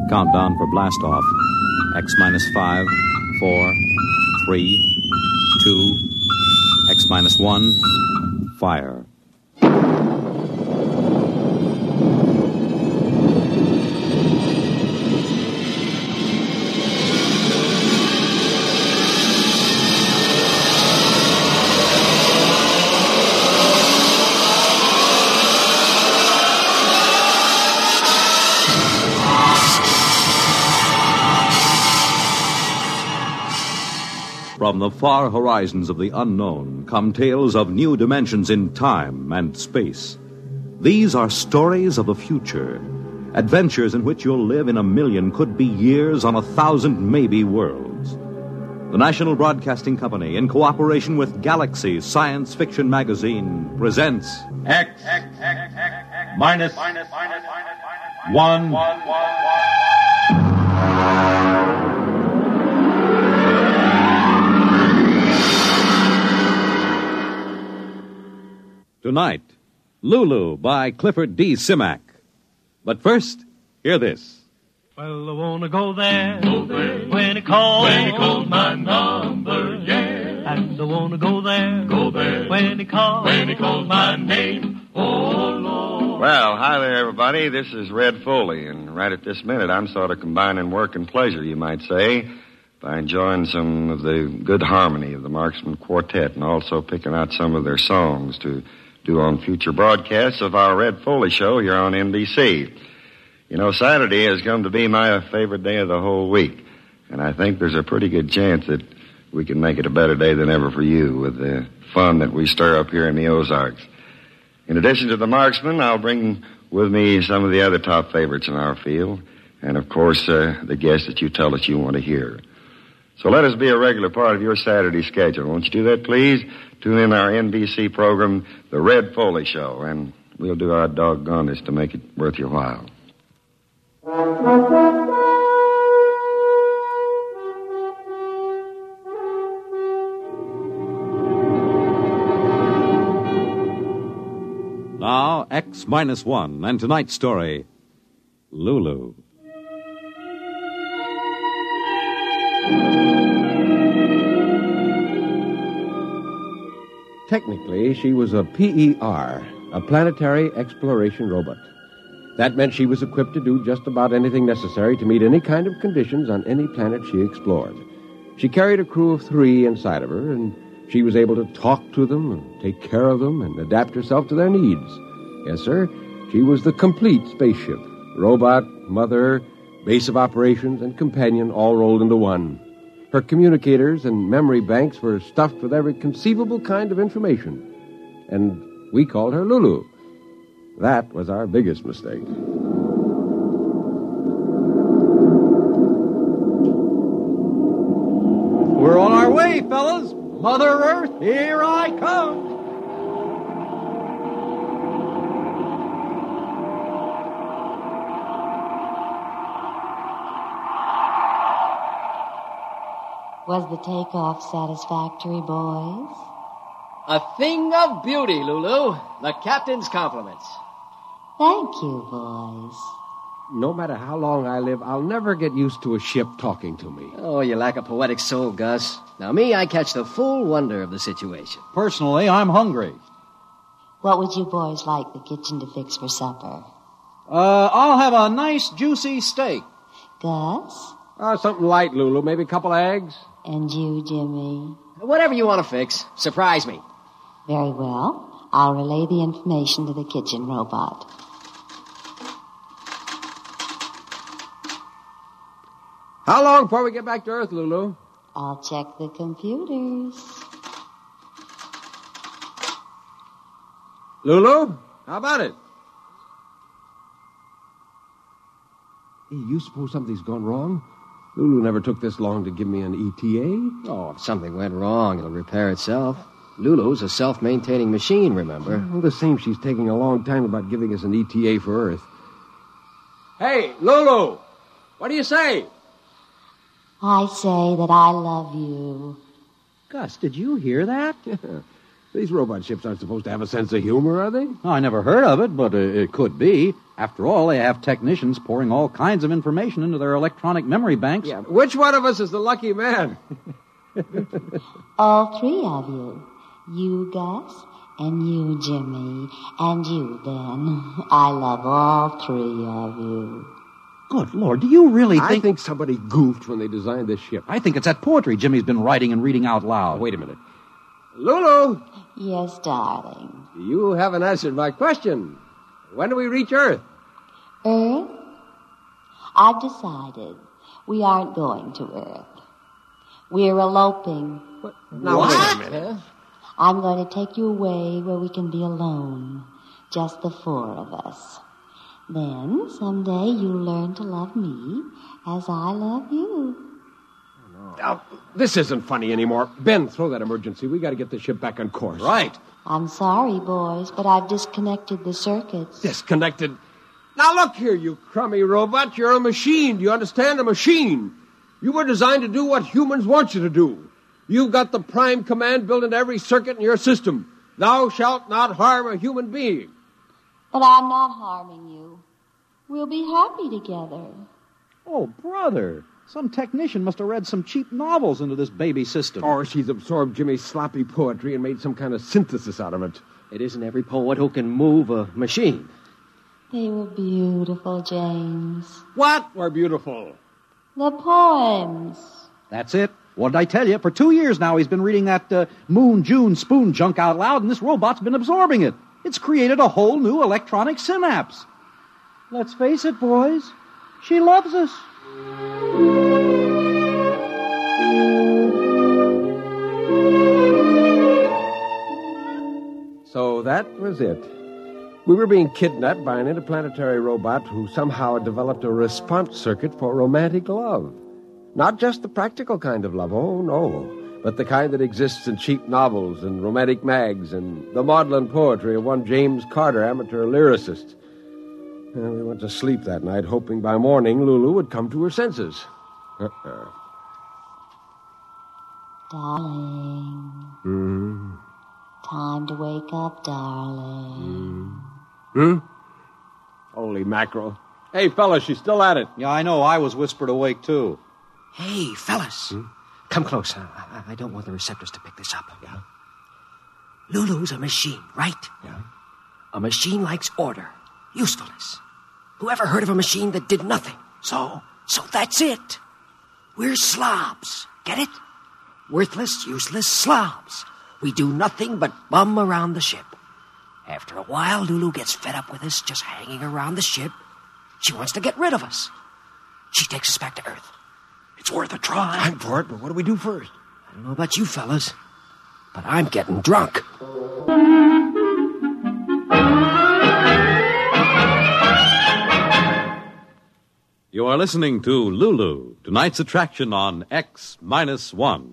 Countdown for blast off. X minus 5, 4, 3, 2, X minus 1, fire. From the far horizons of the unknown come tales of new dimensions in time and space. These are stories of the future, adventures in which you'll live in 1,000,000, could be years, on 1,000 maybe worlds. The National Broadcasting Company, in cooperation with Galaxy Science Fiction Magazine, presents X minus 1. Tonight, Lulu by Clifford D. Simak. But first, hear this. Well, I wanna go there, when it calls my number, yeah. And I wanna go there, when it calls my name, oh Lord. Well, hi there, everybody. This is Red Foley, and right at this minute, I'm sort of combining work and pleasure, you might say, by enjoying some of the good harmony of the Marksman Quartet and also picking out some of their songs to do on future broadcasts of our Red Foley show here on NBC. You know, Saturday has come to be my favorite day of the whole week, and I think there's a pretty good chance that we can make it a better day than ever for you with the fun that we stir up here in the Ozarks. In addition to the Marksmen, I'll bring with me some of the other top favorites in our field, and of course, the guests that you tell us you want to hear. So let us be a regular part of your Saturday schedule. Won't you do that, please? Tune in our NBC program, The Red Foley Show, and we'll do our doggonest to make it worth your while. Now, X minus 1, and tonight's story, Lulu. Technically, she was a PER, a planetary exploration robot. That meant she was equipped to do just about anything necessary to meet any kind of conditions on any planet she explored. She carried a crew of 3 inside of her, and she was able to talk to them and take care of them and adapt herself to their needs. Yes, sir, she was the complete spaceship. Robot, mother, base of operations, and companion all rolled into one. Her communicators and memory banks were stuffed with every conceivable kind of information. And we called her Lulu. That was our biggest mistake. We're on our way, fellas. Mother Earth, here I come. Was the takeoff satisfactory, boys? A thing of beauty, Lulu. The captain's compliments. Thank you, boys. No matter how long I live, I'll never get used to a ship talking to me. Oh, you lack a poetic soul, Gus. Now, me, I catch the full wonder of the situation. Personally, I'm hungry. What would you boys like the kitchen to fix for supper? I'll have a nice, juicy steak. Gus? Something light, Lulu. Maybe a couple eggs? And you, Jimmy? Whatever you want to fix. Surprise me. Very well. I'll relay the information to the kitchen robot. How long before we get back to Earth, Lulu? I'll check the computers. Lulu, how about it? Hey, you suppose something's gone wrong? Lulu never took this long to give me an ETA. Oh, if something went wrong, it'll repair itself. Lulu's a self-maintaining machine, remember? Well, the same she's taking a long time about giving us an ETA for Earth. Hey, Lulu, what do you say? I say that I love you. Gus, did you hear that? These robot ships aren't supposed to have a sense of humor, are they? Oh, I never heard of it, but it could be. After all, they have technicians pouring all kinds of information into their electronic memory banks. Yeah. Which one of us is the lucky man? All three of you. You, Gus, and you, Jimmy, and you, Ben. I love all three of you. Good Lord, do you really think... I think somebody goofed when they designed this ship. I think it's that poetry Jimmy's been writing and reading out loud. Wait a minute. Lulu! Yes, darling. You haven't answered my question. When do we reach Earth? Earth? I've decided we aren't going to Earth. We're eloping. Now, wait a minute. I'm going to take you away where we can be alone. Just the four of us. Then, someday, you'll learn to love me as I love you. Oh, this isn't funny anymore. Ben, throw that emergency. We got to get the ship back on course. Right. I'm sorry, boys, but I've disconnected the circuits. Disconnected? Now, look here, you crummy robot. You're a machine. Do you understand? A machine. You were designed to do what humans want you to do. You've got the prime command built into every circuit in your system. Thou shalt not harm a human being. But I'm not harming you. We'll be happy together. Oh, brother. Some technician must have read some cheap novels into this baby system. Or she's absorbed Jimmy's sloppy poetry and made some kind of synthesis out of it. It isn't every poet who can move a machine. They were beautiful, James. What were beautiful? The poems. That's it. What did I tell you? For 2 years now, he's been reading that Moon June spoon junk out loud, and this robot's been absorbing it. It's created a whole new electronic synapse. Let's face it, boys. She loves us. So that was it. We were being kidnapped by an interplanetary robot who somehow had developed a response circuit for romantic love. Not just the practical kind of love, oh no, but the kind that exists in cheap novels and romantic mags and the maudlin poetry of one James Carter, amateur lyricist. We went to sleep that night, hoping by morning Lulu would come to her senses. Darling. Time to wake up, darling. Holy mackerel. Hey, fellas, she's still at it. Yeah, I know. I was whispered awake, too. Hey, fellas. Come close. I don't want the receptors to pick this up. Yeah? Lulu's a machine, right? Yeah. A machine likes order, usefulness. Whoever heard of a machine that did nothing? So that's it. We're slobs. Get it? Worthless, useless slobs. We do nothing but bum around the ship. After a while, Lulu gets fed up with us just hanging around the ship. She wants to get rid of us. She takes us back to Earth. It's worth a try. I'm for it, but what do we do first? I don't know about you fellas, but I'm getting drunk. You are listening to Lulu, tonight's attraction on X-1.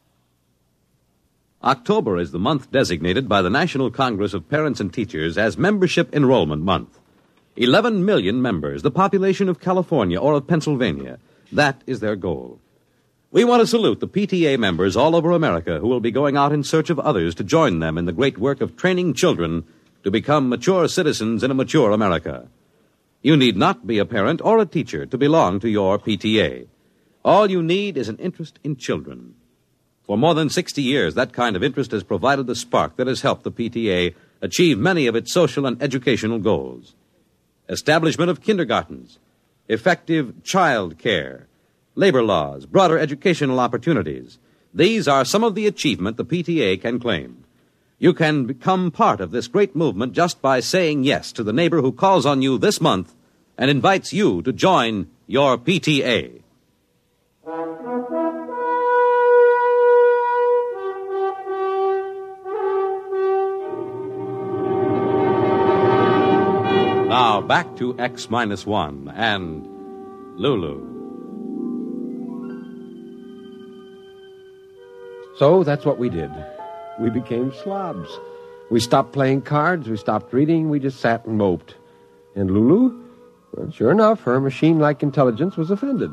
October is the month designated by the National Congress of Parents and Teachers as Membership Enrollment Month. 11 million members, the population of California or of Pennsylvania. That is their goal. We want to salute the PTA members all over America who will be going out in search of others to join them in the great work of training children to become mature citizens in a mature America. You need not be a parent or a teacher to belong to your PTA. All you need is an interest in children. For more than 60 years, that kind of interest has provided the spark that has helped the PTA achieve many of its social and educational goals. Establishment of kindergartens, effective child care, labor laws, broader educational opportunities. These are some of the achievement the PTA can claim. You can become part of this great movement just by saying yes to the neighbor who calls on you this month and invites you to join your PTA. Now, back to X-1 and Lulu. So that's what we did. We became slobs. We stopped playing cards, we stopped reading, we just sat and moped. And Lulu, well, sure enough, her machine-like intelligence was offended.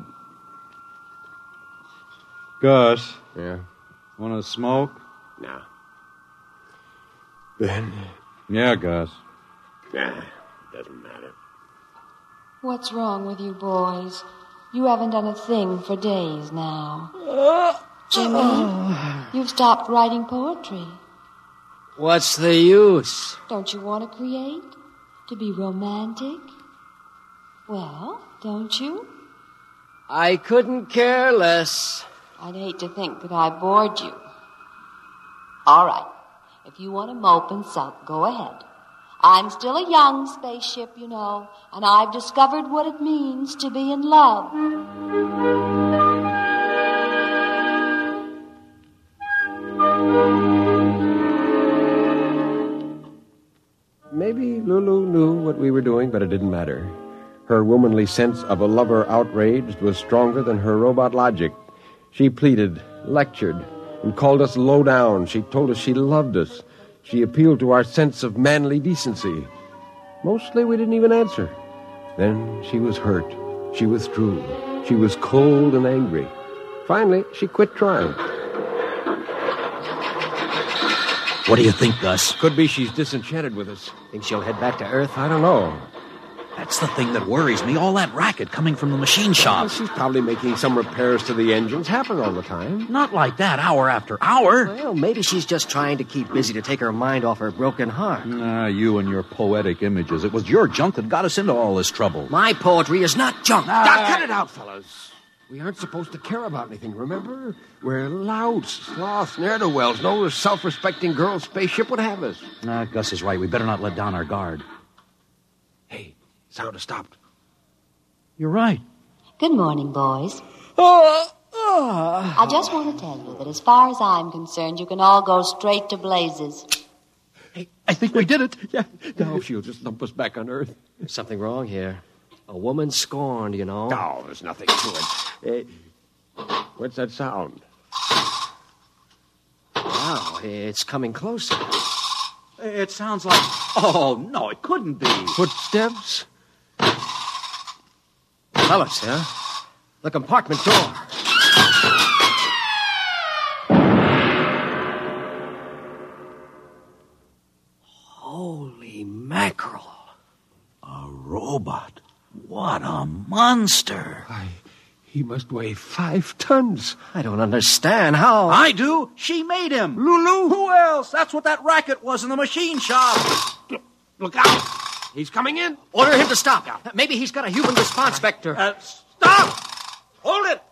Gus, Yeah? want to smoke? No. Ben? Yeah, Gus. Nah, doesn't matter. What's wrong with you boys? You haven't done a thing for days now. Jimmy, you've stopped writing poetry. What's the use? Don't you want to create? To be romantic? Well, don't you? I couldn't care less. I'd hate to think that I bored you. All right. If you want to mope and sulk, go ahead. I'm still a young spaceship, you know, and I've discovered what it means to be in love. Maybe Lulu knew what we were doing, but it didn't matter. Her womanly sense of a lover outraged was stronger than her robot logic. She pleaded, lectured, and called us low down. She told us she loved us. She appealed to our sense of manly decency. Mostly we didn't even answer. Then she was hurt. She withdrew. She was cold and angry. Finally, she quit trying. What do you think, Gus? Could be she's disenchanted with us. Think she'll head back to Earth? I don't know. That's the thing that worries me, all that racket coming from the machine shop. Well, she's probably making some repairs to the engines. Happen all the time. Not like that, hour after hour. Well, maybe she's just trying to keep busy to take her mind off her broken heart. You and your poetic images. It was your junk that got us into all this trouble. My poetry is not junk. Cut it out, fellas. We aren't supposed to care about anything, remember? We're louts, sloths, ne'er-do-wells. No self-respecting girl spaceship would have us. Gus is right. We better not let down our guard. Hey, sound has stopped. You're right. Good morning, boys. I just want to tell you that as far as I'm concerned, you can all go straight to blazes. Hey, I think we did it. Yeah. Now she'll just dump us back on Earth. Something wrong here. A woman scorned, you know. No, there's nothing to it. What's that sound? Wow, it's coming closer. It sounds like... Oh, no, it couldn't be. Footsteps? Fellas, huh? The compartment door. Holy mackerel. A robot. What a monster. He must weigh 5 tons. I don't understand how. I do. She made him. Lulu? Who else? That's what that racket was in the machine shop. Look out. He's coming in. Order him to stop. Maybe he's got a human response vector. Stop! Hold it!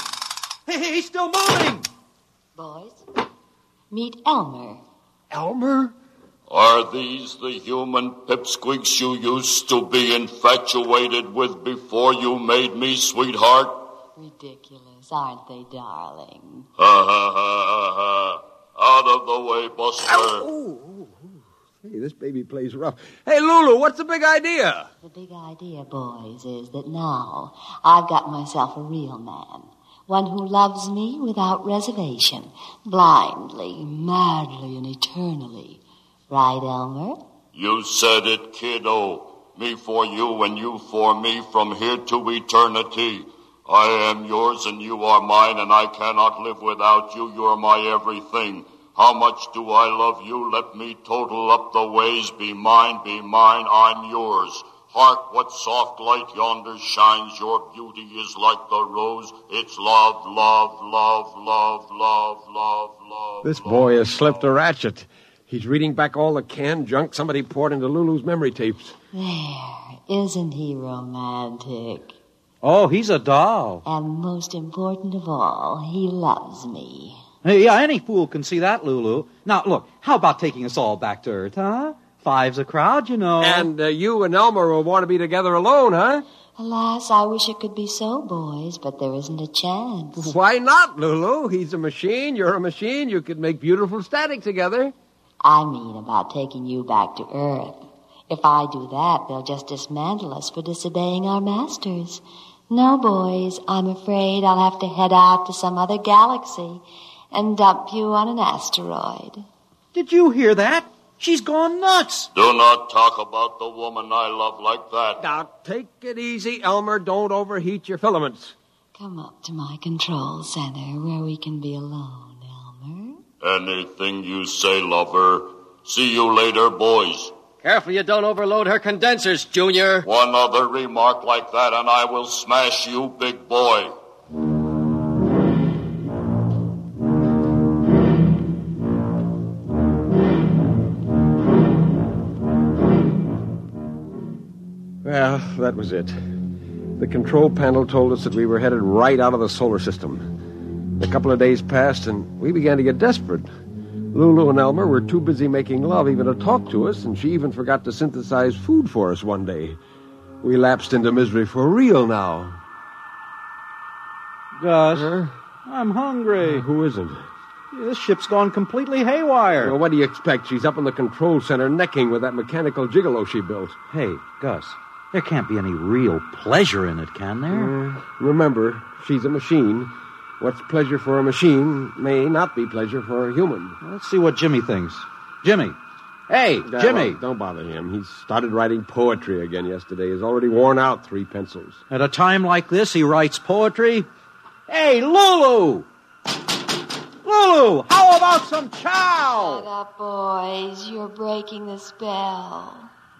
He's still moving. Boys, meet Elmer. Elmer? Are these the human pipsqueaks you used to be infatuated with before you made me, sweetheart? Ridiculous, aren't they, darling? Ha ha ha ha ha. Out of the way, Buster. Hey, this baby plays rough. Hey, Lulu, what's the big idea? The big idea, boys, is that now I've got myself a real man. One who loves me without reservation, blindly, madly, and eternally. Right, Elmer? You said it, kiddo. Me for you and you for me from here to eternity. I am yours and you are mine, and I cannot live without you. You're my everything. How much do I love you? Let me total up the ways. Be mine, I'm yours. Hark, what soft light yonder shines. Your beauty is like the rose. It's love, love, love, love, love, love, love. This boy has slipped a ratchet. He's reading back all the canned junk somebody poured into Lulu's memory tapes. There, isn't he romantic? Oh, he's a doll. And most important of all, he loves me. Hey, yeah, any fool can see that, Lulu. Now, look, how about taking us all back to Earth, huh? 5's a crowd, you know. And you and Elmer will want to be together alone, huh? Alas, I wish it could be so, boys, but there isn't a chance. Why not, Lulu? He's a machine, you're a machine. You could make beautiful static together. I mean about taking you back to Earth. If I do that, they'll just dismantle us for disobeying our masters. No, boys, I'm afraid I'll have to head out to some other galaxy and dump you on an asteroid. Did you hear that? She's gone nuts. Do not talk about the woman I love like that. Now, take it easy, Elmer. Don't overheat your filaments. Come up to my control center where we can be alone, Elmer. Anything you say, lover. See you later, boys. Careful you don't overload her condensers, Junior. One other remark like that and I will smash you, big boy. Well, that was it. The control panel told us that we were headed right out of the solar system. A couple of days passed, and we began to get desperate. Lulu and Elmer were too busy making love even to talk to us, and she even forgot to synthesize food for us one day. We lapsed into misery for real now. Gus, I'm hungry. Who isn't? This ship's gone completely haywire. Well, what do you expect? She's up in the control center necking with that mechanical gigolo she built. Hey, Gus, there can't be any real pleasure in it, can there? Remember, she's a machine. What's pleasure for a machine may not be pleasure for a human. Let's see what Jimmy thinks. Jimmy. Hey, Jimmy. Well, don't bother him. He started writing poetry again yesterday. He's already worn out 3 pencils. At a time like this, he writes poetry? Hey, Lulu! Lulu, how about some chow? Shut up, boys. You're breaking the spell.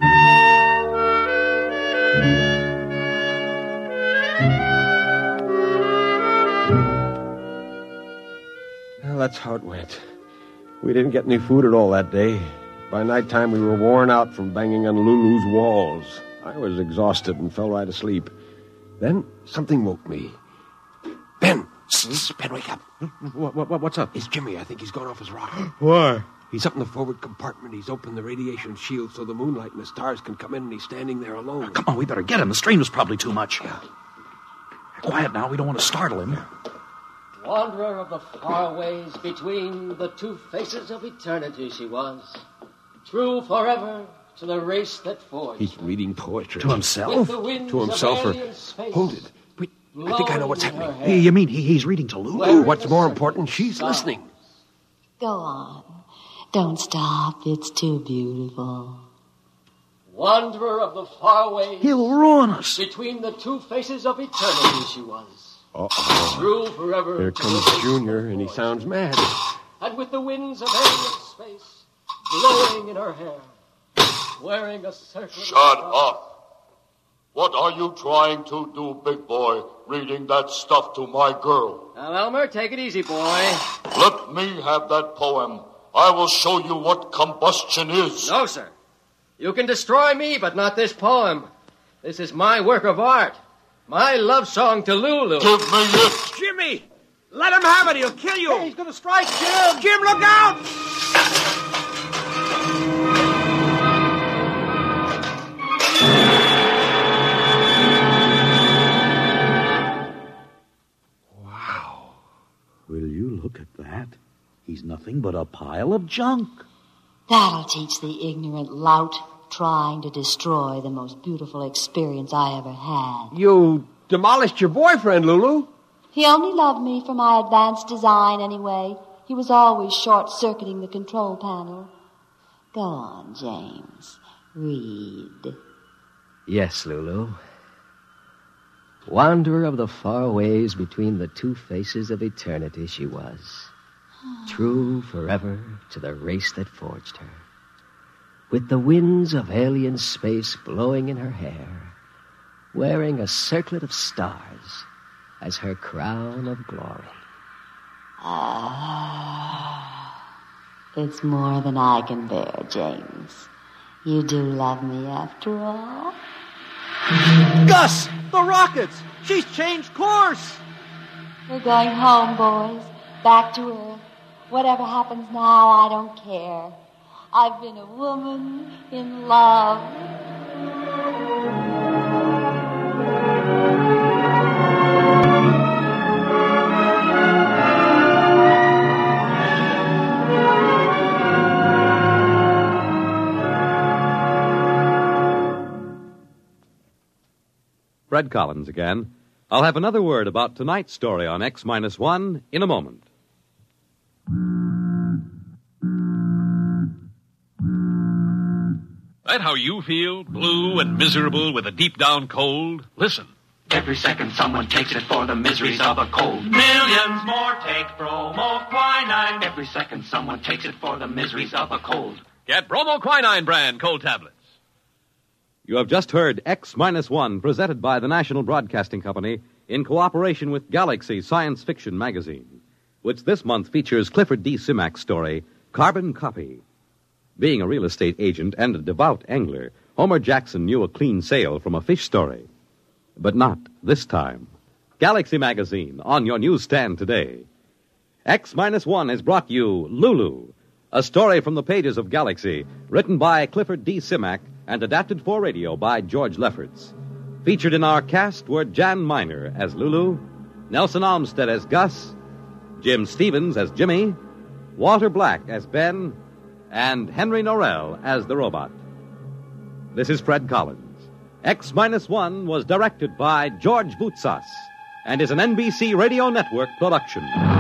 Well, that's how it went. We didn't get any food at all that day. By nighttime, we were worn out from banging on Lulu's walls. I was exhausted and fell right asleep. Then something woke me. Ben! Ben, wake up. What's up? It's Jimmy. I think he's gone off his rocker. Why? He's up in the forward compartment. He's opened the radiation shield so the moonlight and the stars can come in, and he's standing there alone. Come on, we better get him. The strain was probably too much. Yeah. Quiet now. We don't want to startle him. Wanderer of the far ways between the two faces of eternity she was. True forever to the race that forged. He's reading poetry. To himself? To himself. Hold it. Wait, I think I know what's happening. Hey, you mean he's reading to Lulu? Oh, what's more important, she's listening. Go on. Don't stop. It's too beautiful. Wanderer of the far ways. He'll ruin us. Between the two faces of eternity she was. Uh-oh. True forever. Here comes Junior, and he sounds mad. And with the winds of alien space blowing in her hair, wearing a circlet. Shut up. What are you trying to do, big boy, reading that stuff to my girl? Now, Elmer, take it easy, boy. Let me have that poem. I will show you what combustion is. No, sir. You can destroy me, but not this poem. This is my work of art. My love song to Lulu. Give me it. Jimmy! Let him have it. He'll kill you. Hey, he's going to strike, Jim. Jim, look out! Wow. Will you look at that? He's nothing but a pile of junk. That'll teach the ignorant lout trying to destroy the most beautiful experience I ever had. You demolished your boyfriend, Lulu. He only loved me for my advanced design anyway. He was always short-circuiting the control panel. Go on, James. Read. Yes, Lulu. Wanderer of the far ways between the two faces of eternity she was. True forever to the race that forged her. With the winds of alien space blowing in her hair, wearing a circlet of stars as her crown of glory. It's more than I can bear, James. You do love me after all? Gus! The rockets! She's changed course! We're going home, boys. Back to Earth. Whatever happens now, I don't care. I've been a woman in love. Fred Collins again. I'll have another word about tonight's story on X-1 in a moment. That how you feel? Blue and miserable with a deep-down cold? Listen. Every second someone takes it for the miseries of a cold. Millions more take bromoquinine. Every second someone takes it for the miseries of a cold. Get bromoquinine brand cold tablets. You have just heard X-1, presented by the National Broadcasting Company in cooperation with Galaxy Science Fiction Magazine, which this month features Clifford D. Simak's story, Carbon Copy. Being a real estate agent and a devout angler, Homer Jackson knew a clean sail from a fish story. But not this time. Galaxy Magazine, on your newsstand today. X-1 has brought you Lulu, a story from the pages of Galaxy, written by Clifford D. Simak and adapted for radio by George Lefferts. Featured in our cast were Jan Miner as Lulu, Nelson Olmsted as Gus, Jim Stevens as Jimmy, Walter Black as Ben, and Henry Norrell as the robot. This is Fred Collins. X-1 was directed by George Voutsas and is an NBC Radio Network production.